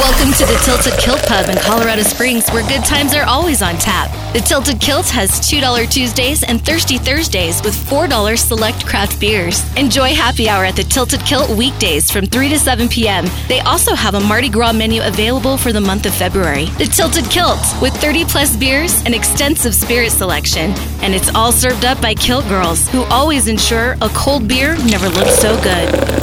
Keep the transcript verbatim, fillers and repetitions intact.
Welcome to the Tilted Kilt Pub in Colorado Springs, where good times are always on tap. The Tilted Kilt has two dollar Tuesdays and Thirsty Thursdays with four dollar select craft beers. Enjoy happy hour at the Tilted Kilt weekdays from three to seven p.m. They also have a Mardi Gras menu available for the month of February. The Tilted Kilt, with thirty plus beers and extensive spirit selection. And it's all served up by Kilt Girls, who always ensure a cold beer never looks so good.